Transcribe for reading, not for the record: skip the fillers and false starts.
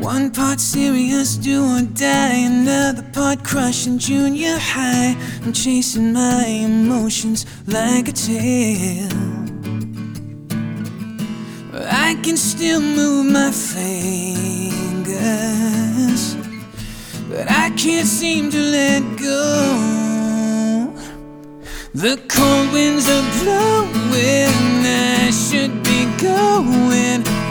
One part serious, do or die, another part crushing junior high. I'm chasing my emotions like a tail. I can still move my fingers, but I can't seem to let go. The cold winds are blowing, I should be going.